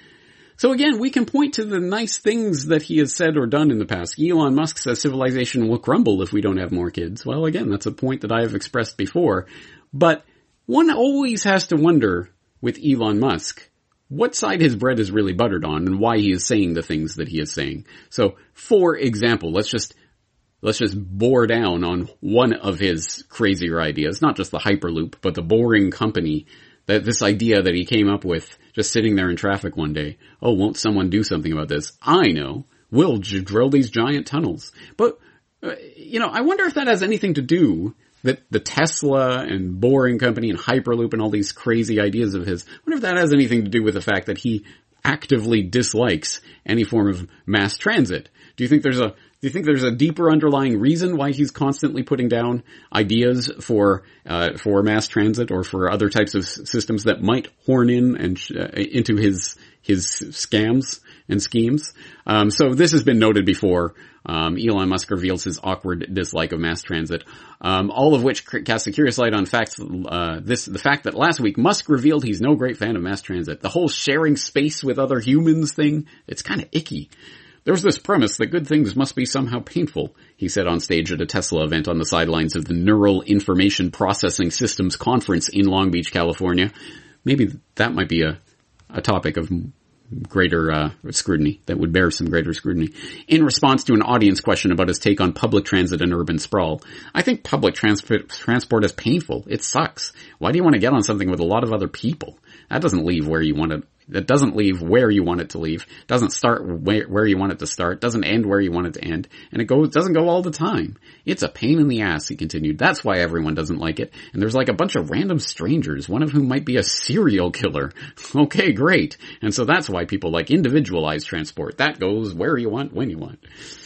So again, we can point to the nice things that he has said or done in the past. Elon Musk says civilization will crumble if we don't have more kids. Well, again, that's a point that I have expressed before. But one always has to wonder with Elon Musk what side his bread is really buttered on and why he is saying the things that he is saying. So, for example, let's just Let's just bore down on one of his crazier ideas, not just the Hyperloop, but the Boring Company, that this idea that he came up with just sitting there in traffic one day. Oh, won't someone do something about this? I know. We'll j- drill these giant tunnels. But, uh, you know, I wonder if that has anything to do that the Tesla and Boring Company and Hyperloop and all these crazy ideas of his, I wonder if that has anything to do with the fact that he actively dislikes any form of mass transit. Do you think there's a Do you think there's a deeper underlying reason why he's constantly putting down ideas for uh, for mass transit or for other types of s- systems that might horn in and sh- uh, into his his scams and schemes? Um, so this has been noted before. Um, Elon Musk reveals his awkward dislike of mass transit, um, all of which c- casts a curious light on facts. Uh, this the fact that last week Musk revealed he's no great fan of mass transit. The whole sharing space with other humans thing, it's kind of icky. There's this premise that good things must be somehow painful, he said on stage at a Tesla event on the sidelines of the Neural Information Processing Systems Conference in Long Beach, California. Maybe that might be a, a topic of greater uh, scrutiny, that would bear some greater scrutiny. In response to an audience question about his take on public transit and urban sprawl, I think public transport, transport is painful. It sucks. Why do you want to get on something with a lot of other people? That doesn't leave where you want to That doesn't leave where you want it to leave. Doesn't start where, where you want it to start. Doesn't end where you want it to end. And it goes, doesn't go all the time. It's a pain in the ass, he continued. That's why everyone doesn't like it. And there's like a bunch of random strangers, one of whom might be a serial killer. Okay, great. And so that's why people like individualized transport. That goes where you want, when you want.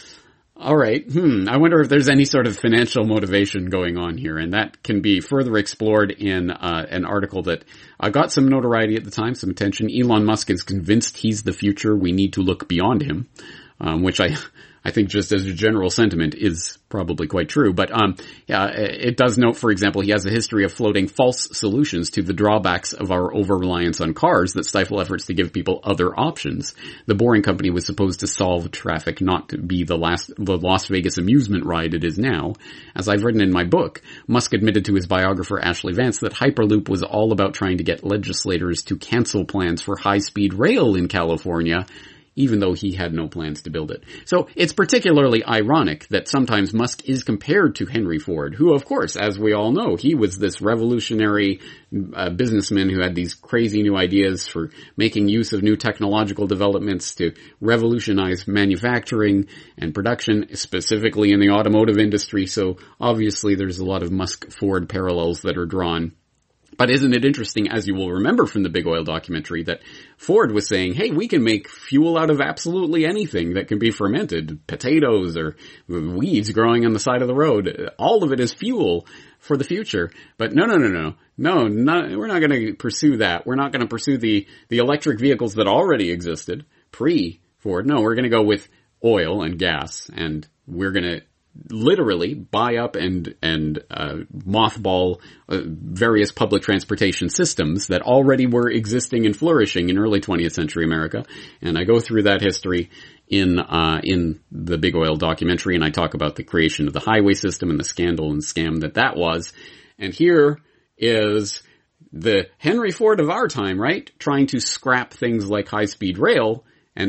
All right. Hmm. I wonder if there's any sort of financial motivation going on here, and that can be further explored in uh, an article that uh, got some notoriety at the time, some attention. Elon Musk is convinced he's the future. We need to look beyond him, um, which I I think just as a general sentiment is probably quite true. But um, yeah, it does note, for example, he has a history of floating false solutions to the drawbacks of our over-reliance on cars that stifle efforts to give people other options. The Boring Company was supposed to solve traffic, not to be the last the Las Vegas amusement ride it is now. As I've written in my book, Musk admitted to his biographer Ashley Vance that Hyperloop was all about trying to get legislators to cancel plans for high-speed rail in California, even though he had no plans to build it. So it's particularly ironic that sometimes Musk is compared to Henry Ford, who, of course, as we all know, he was this revolutionary uh, businessman who had these crazy new ideas for making use of new technological developments to revolutionize manufacturing and production, specifically in the automotive industry. So obviously there's a lot of Musk-Ford parallels that are drawn. But isn't it interesting, as you will remember from the Big Oil documentary, that Ford was saying, hey, we can make fuel out of absolutely anything that can be fermented, potatoes or weeds growing on the side of the road. All of it is fuel for the future. But no, no, no, no. No, not, we're not going to pursue that. We're not going to pursue the, the electric vehicles that already existed pre-Ford. No, we're going to go with oil and gas, and we're going to literally buy up and and uh, mothball uh, various public transportation systems that already were existing and flourishing in early twentieth century America. And I go through that history in uh in the Big Oil documentary, and I talk about the creation of the highway system and the scandal and scam that that was. And here is the Henry Ford of our time, right? Trying to scrap things like high-speed rail and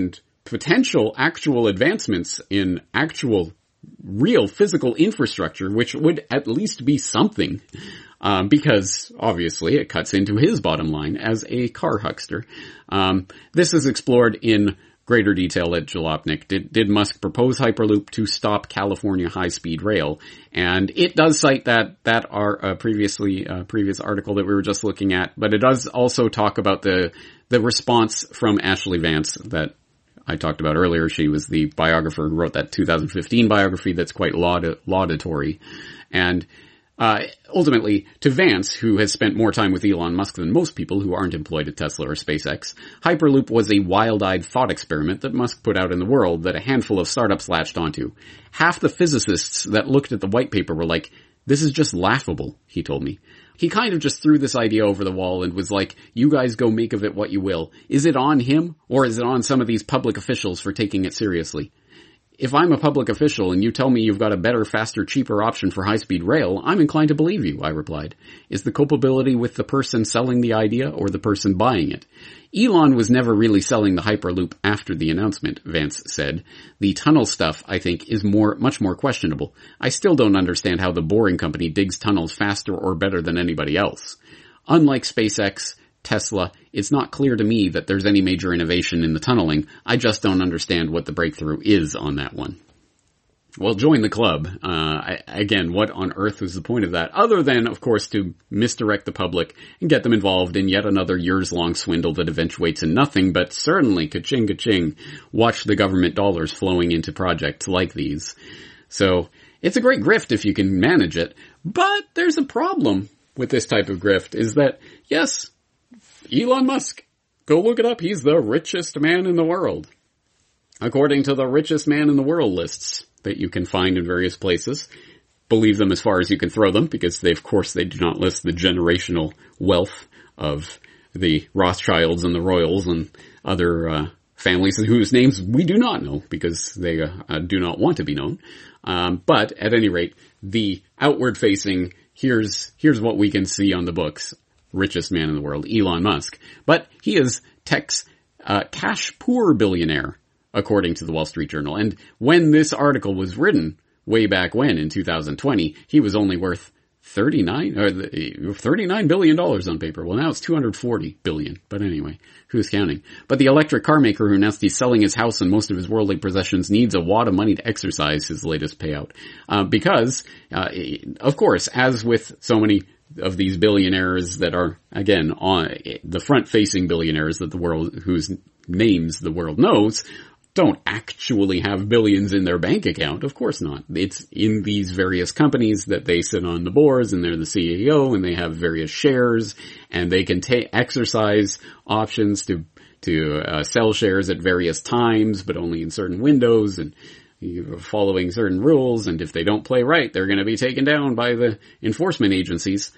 potential actual advancements in actual real physical infrastructure, which would at least be something, um, because obviously it cuts into his bottom line as a car huckster. Um, this is explored in greater detail at Jalopnik. Did, did Musk propose Hyperloop to stop California high-speed rail? And it does cite that, that our, uh, previously, uh, previous article that we were just looking at, but it does also talk about the, the response from Ashley Vance that I talked about earlier. She was the biographer who wrote that two thousand fifteen biography that's quite laud- laudatory. And Uh, ultimately, to Vance, who has spent more time with Elon Musk than most people who aren't employed at Tesla or SpaceX, Hyperloop was a wild-eyed thought experiment that Musk put out in the world that a handful of startups latched onto. Half the physicists that looked at the white paper were like, "This is just laughable," he told me. He kind of just threw this idea over the wall and was like, "You guys go make of it what you will." Is it on him, or is it on some of these public officials for taking it seriously? If I'm a public official and you tell me you've got a better, faster, cheaper option for high-speed rail, I'm inclined to believe you, I replied. Is the culpability with the person selling the idea or the person buying it? Elon was never really selling the Hyperloop after the announcement, Vance said. The tunnel stuff, I think, is more, much more questionable. I still don't understand how the Boring Company digs tunnels faster or better than anybody else. Unlike SpaceX, Tesla, it's not clear to me that there's any major innovation in the tunneling. I just don't understand what the breakthrough is on that one. Well, join the club. Uh, I, again, what on earth was the point of that? Other than, of course, to misdirect the public and get them involved in yet another years-long swindle that eventuates in nothing, but certainly, ka-ching, ka-ching, watch the government dollars flowing into projects like these. So, it's a great grift if you can manage it, but there's a problem with this type of grift, is that, yes, Elon Musk, go look it up, he's the richest man in the world. According to the richest man in the world lists that you can find in various places, believe them as far as you can throw them, because they, of course, they do not list the generational wealth of the Rothschilds and the Royals and other uh, families whose names we do not know, because they uh, uh, do not want to be known. Um, but, at any rate, the outward-facing, here's here's what we can see on the books, richest man in the world, Elon Musk. But he is tech's uh, cash poor billionaire, according to the Wall Street Journal. And when this article was written, way back when, in two thousand twenty, he was only worth thirty-nine, or thirty-nine billion dollars on paper. Well, now it's two hundred forty billion. But anyway, who's counting? But the electric car maker who announced he's selling his house and most of his worldly possessions needs a wad of money to exercise his latest payout. Uh, because, uh, of course, as with so many of these billionaires that are, again, on the front-facing billionaires that the world, whose names the world knows, don't actually have billions in their bank account. Of course not. It's in these various companies that they sit on the boards, and they're the C E O, and they have various shares, and they can take exercise options to to uh, sell shares at various times, but only in certain windows, and following certain rules, and if they don't play right, they're going to be taken down by the enforcement agencies.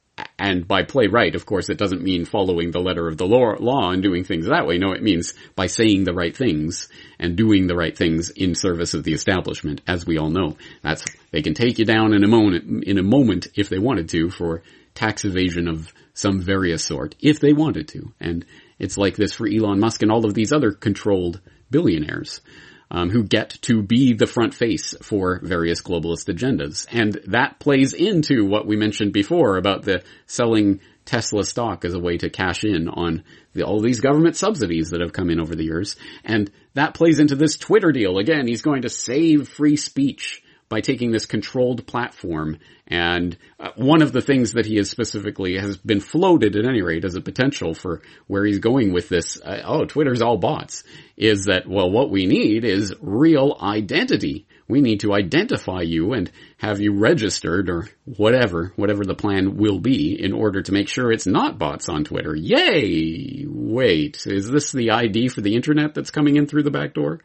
And by play right, of course, it doesn't mean following the letter of the law and doing things that way. No, it means by saying the right things and doing the right things in service of the establishment, as we all know. That's, they can take you down in a moment, in a moment if they wanted to, for tax evasion of some various sort, if they wanted to. And it's like this for Elon Musk and all of these other controlled billionaires. Um, who get to be the front face for various globalist agendas. And that plays into what we mentioned before about the selling Tesla stock as a way to cash in on the, all these government subsidies that have come in over the years. And that plays into this Twitter deal. Again, he's going to save free speech by taking this controlled platform. And uh, one of the things that he has specifically has been floated at any rate as a potential for where he's going with this, uh, oh, Twitter's all bots, is that, well, what we need is real identity. We need to identify you and have you registered or whatever, whatever the plan will be in order to make sure it's not bots on Twitter. Yay! Wait, is this the I D for the internet that's coming in through the back door?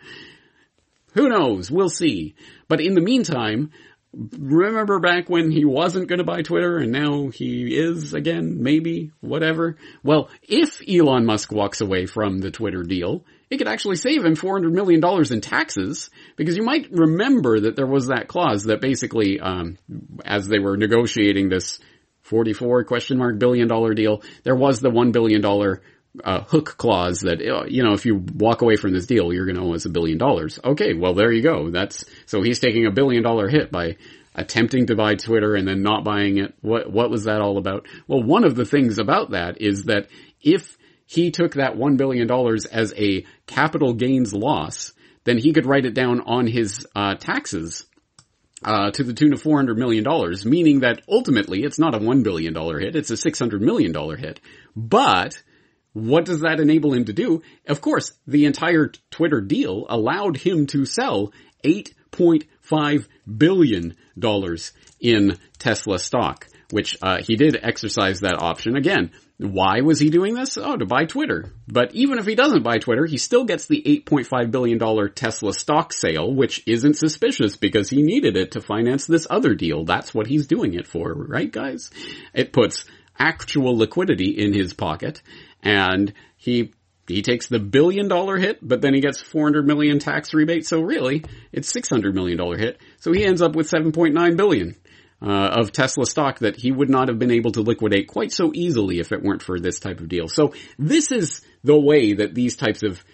Who knows? We'll see. But in the meantime, remember back when he wasn't going to buy Twitter and now he is again, maybe, whatever? Well, if Elon Musk walks away from the Twitter deal, it could actually save him four hundred million dollars in taxes, because you might remember that there was that clause that basically, um, as they were negotiating this forty-four question mark billion dollar deal, there was the one billion dollars uh, hook clause that, you know, if you walk away from this deal, you're going to owe us a billion dollars. Okay, well, there you go. That's, so he's taking a billion dollar hit by attempting to buy Twitter and then not buying it. What, what was that all about? Well, one of the things about that is that if he took that one billion dollars as a capital gains loss, then he could write it down on his, uh, taxes, uh, to the tune of four hundred million dollars, meaning that ultimately it's not a one billion dollars hit, it's a six hundred million dollars hit. But what does that enable him to do? Of course, the entire Twitter deal allowed him to sell eight point five billion dollars in Tesla stock, which, uh, he did exercise that option. Again, why was he doing this? Oh, to buy Twitter. But even if he doesn't buy Twitter, he still gets the eight point five billion dollars Tesla stock sale, which isn't suspicious because he needed it to finance this other deal. That's what he's doing it for, right, guys? It puts actual liquidity in his pocket, and he he takes the billion dollar hit, but then he gets four hundred million tax rebate, so really, it's six hundred million dollars hit. So he ends up with seven point nine billion dollars. Uh, of Tesla stock that he would not have been able to liquidate quite so easily if it weren't for this type of deal. So this is the way that these types of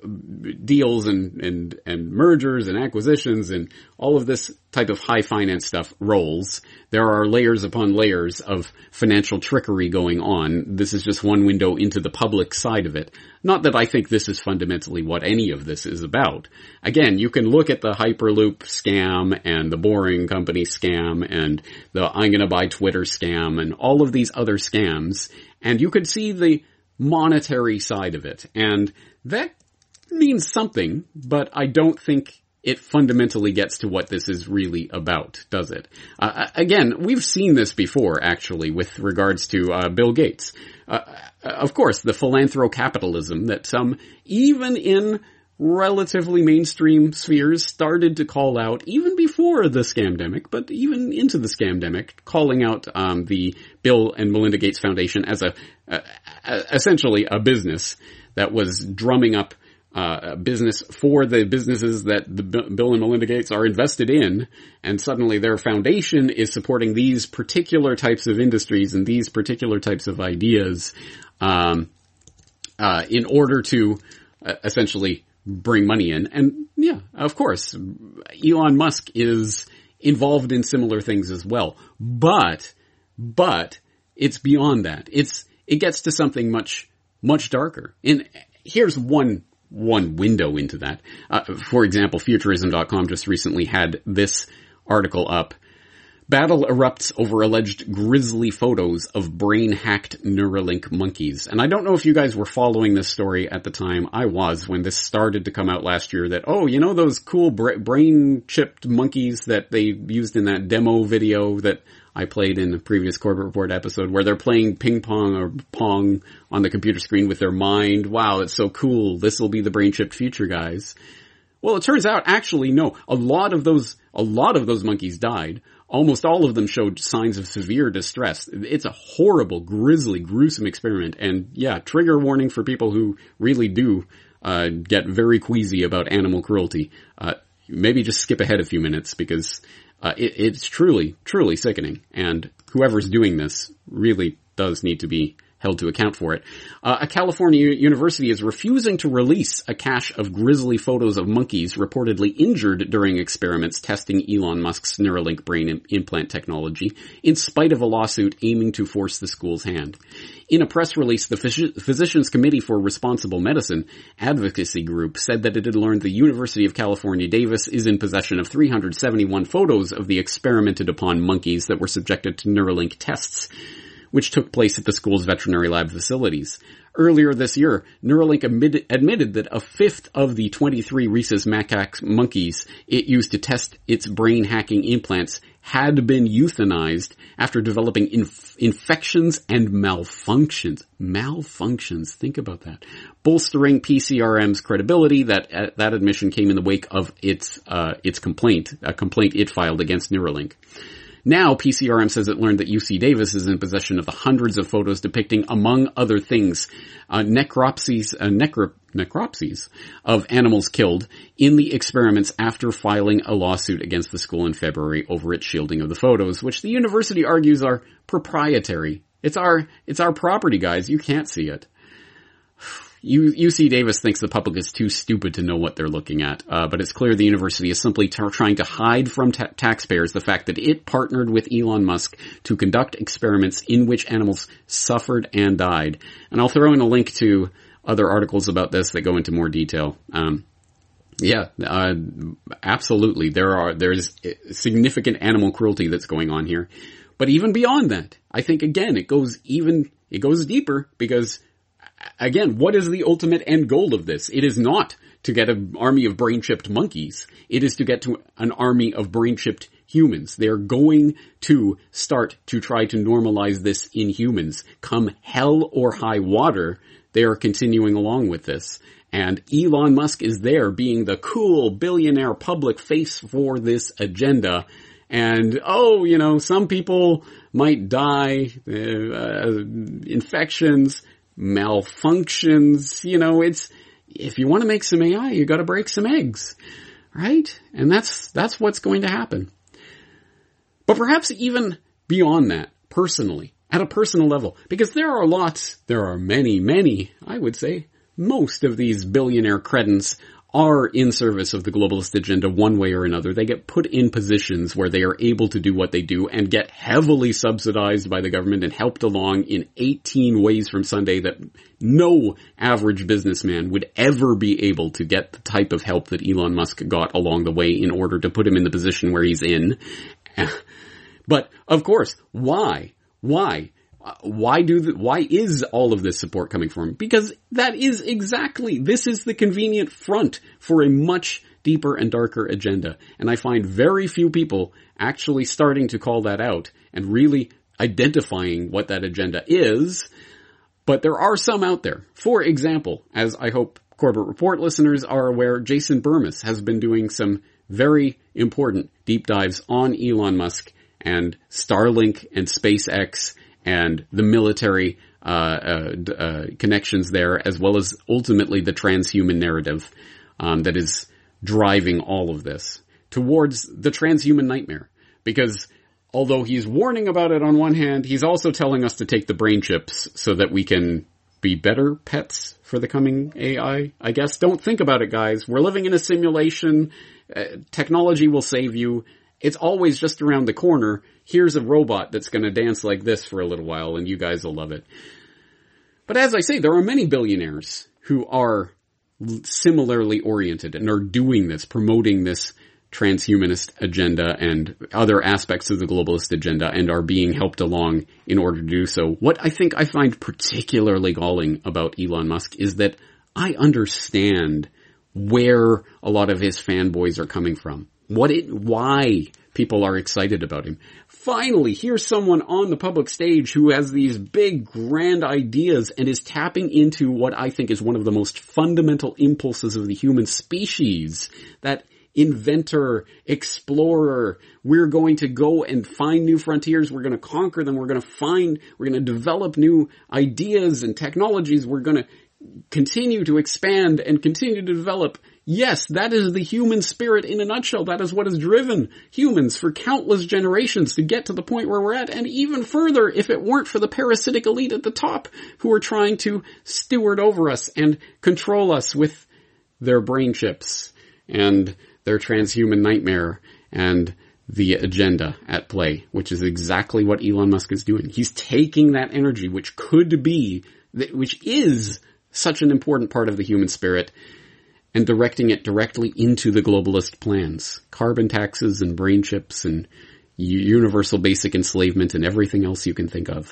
deals and, and, and mergers and acquisitions and all of this type of high finance stuff rolls. There are layers upon layers of financial trickery going on. This is just one window into the public side of it. Not that I think this is fundamentally what any of this is about. Again, you can look at the Hyperloop scam and the Boring Company scam and the I'm gonna buy Twitter scam and all of these other scams, and you could see the monetary side of it. And that means something, but I don't think it fundamentally gets to what this is really about, does it? Uh, again, we've seen this before, actually, with regards to uh, Bill Gates. Uh, of course, the philanthrocapitalism that some, even in relatively mainstream spheres, started to call out, even before the scamdemic, but even into the scamdemic, calling out um, the Bill and Melinda Gates Foundation as a, a, a essentially a business that was drumming up Uh, a business for the businesses that the Bill and Melinda Gates are invested in, and suddenly their foundation is supporting these particular types of industries and these particular types of ideas, um, uh, in order to uh, essentially bring money in. And yeah, of course, Elon Musk is involved in similar things as well. But, but, it's beyond that. It's, it gets to something much, much darker. And here's one one window into that. Uh, for example, Futurism dot com just recently had this article up. Battle erupts over alleged grisly photos of brain-hacked Neuralink monkeys. And I don't know if you guys were following this story at the time. I was, when this started to come out last year, that, oh, you know those cool bra- brain-chipped monkeys that they used in that demo video that I played in the previous Corbett Report episode, where they're playing ping pong or pong on the computer screen with their mind. Wow, it's so cool. This will be the brain-chipped future, guys. Well, it turns out, actually, no. A lot of those, a lot of those monkeys died. Almost all of them showed signs of severe distress. It's a horrible, grisly, gruesome experiment. And yeah, trigger warning for people who really do uh get very queasy about animal cruelty. Uh maybe just skip ahead a few minutes, because uh it, it's truly, truly sickening. And whoever's doing this really does need to be held to account for it. Uh, a California university is refusing to release a cache of grisly photos of monkeys reportedly injured during experiments testing Elon Musk's Neuralink brain im- implant technology, in spite of a lawsuit aiming to force the school's hand. In a press release, the Phys- Physicians Committee for Responsible Medicine advocacy group said that it had learned the University of California, Davis is in possession of three hundred seventy-one photos of the experimented upon monkeys that were subjected to Neuralink tests, which took place at the school's veterinary lab facilities. Earlier this year, Neuralink admitted, admitted that a fifth of the twenty-three rhesus macaque monkeys it used to test its brain-hacking implants had been euthanized after developing inf- infections and malfunctions. Malfunctions, think about that. Bolstering P C R M's credibility. That uh, that admission came in the wake of its uh, its complaint, a complaint it filed against Neuralink. Now, P C R M says it learned that U C Davis is in possession of the hundreds of photos depicting, among other things, uh, necropsies, uh, necro- necropsies of animals killed in the experiments after filing a lawsuit against the school in February over its shielding of the photos, which the university argues are proprietary. It's our, it's our property, guys. You can't see it. U C Davis thinks the public is too stupid to know what they're looking at, uh, but it's clear the university is simply t- trying to hide from ta- taxpayers the fact that it partnered with Elon Musk to conduct experiments in which animals suffered and died. And I'll throw in a link to other articles about this that go into more detail. Um, yeah, uh, absolutely. There are, there's significant animal cruelty that's going on here. But even beyond that, I think again, it goes even, it goes deeper because again, what is the ultimate end goal of this? It is not to get an army of brain-chipped monkeys. It is to get to an army of brain-chipped humans. They're going to start to try to normalize this in humans. Come hell or high water, they are continuing along with this. And Elon Musk is there being the cool billionaire public face for this agenda. And, oh, you know, some people might die, uh, uh, infections, malfunctions, you know, it's, if you want to make some A I, you gotta break some eggs, right? And that's, that's what's going to happen. But perhaps even beyond that, personally, at a personal level, because there are lots, there are many, many, I would say, most of these billionaire cretins are in service of the globalist agenda one way or another. They get put in positions where they are able to do what they do and get heavily subsidized by the government and helped along in eighteen ways from Sunday that no average businessman would ever be able to get the type of help that Elon Musk got along the way in order to put him in the position where he's in. But, of course, why? Why? Why do the, why is all of this support coming from him? Because that is exactly, this is the convenient front for a much deeper and darker agenda. And I find very few people actually starting to call that out and really identifying what that agenda is. But there are some out there. For example, as I hope Corbett Report listeners are aware, Jason Bermas has been doing some very important deep dives on Elon Musk and Starlink and SpaceX and the military uh, uh, uh connections there, as well as ultimately the transhuman narrative um, that is driving all of this towards the transhuman nightmare. Because although he's warning about it on one hand, he's also telling us to take the brain chips so that we can be better pets for the coming A I, I guess. Don't think about it, guys. We're living in a simulation. Uh, technology will save you. It's always just around the corner. Here's a robot that's going to dance like this for a little while, and you guys will love it. But as I say, there are many billionaires who are similarly oriented and are doing this, promoting this transhumanist agenda and other aspects of the globalist agenda, and are being helped along in order to do so. What I think I find particularly galling about Elon Musk is that I understand where a lot of his fanboys are coming from. What it, why people are excited about him. Finally, here's someone on the public stage who has these big, grand ideas and is tapping into what I think is one of the most fundamental impulses of the human species. That inventor, explorer, we're going to go and find new frontiers, we're going to conquer them, we're going to find, we're going to develop new ideas and technologies, we're going to continue to expand and continue to develop. Yes, that is the human spirit in a nutshell. That is what has driven humans for countless generations to get to the point where we're at, and even further if it weren't for the parasitic elite at the top who are trying to steward over us and control us with their brain chips and their transhuman nightmare and the agenda at play, which is exactly what Elon Musk is doing. He's taking that energy, which could be, which is such an important part of the human spirit, and directing it directly into the globalist plans. Carbon taxes and brain chips and universal basic enslavement and everything else you can think of.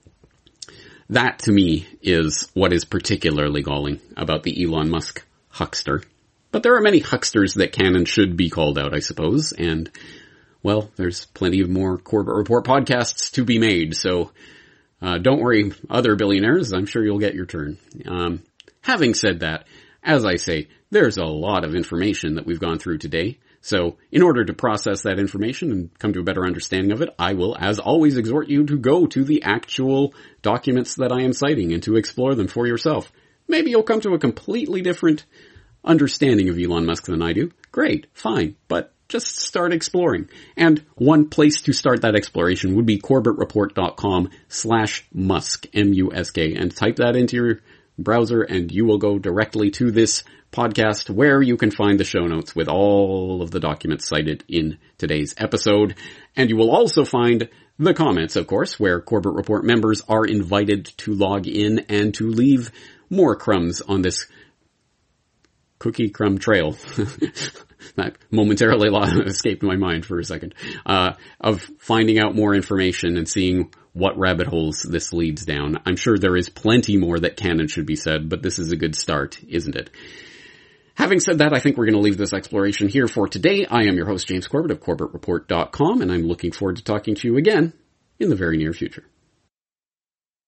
That, to me, is what is particularly galling about the Elon Musk huckster. But there are many hucksters that can and should be called out, I suppose, and, well, there's plenty of more Corbett Report podcasts to be made, so uh, don't worry, other billionaires, I'm sure you'll get your turn. Um, having said that, as I say, there's a lot of information that we've gone through today. So in order to process that information and come to a better understanding of it, I will, as always, exhort you to go to the actual documents that I am citing and to explore them for yourself. Maybe you'll come to a completely different understanding of Elon Musk than I do. Great, fine, but just start exploring. And one place to start that exploration would be corbettreport.com slash Musk, M U S K, and type that into your browser and you will go directly to this podcast where you can find the show notes with all of the documents cited in today's episode. And you will also find the comments, of course, where Corbett Report members are invited to log in and to leave more crumbs on this cookie crumb trail. That momentarily escaped my mind for a second. Uh, of finding out more information and seeing what rabbit holes this leads down. I'm sure there is plenty more that can and should be said, but this is a good start, isn't it? Having said that, I think we're going to leave this exploration here for today. I am your host, James Corbett of Corbett Report dot com, and I'm looking forward to talking to you again in the very near future.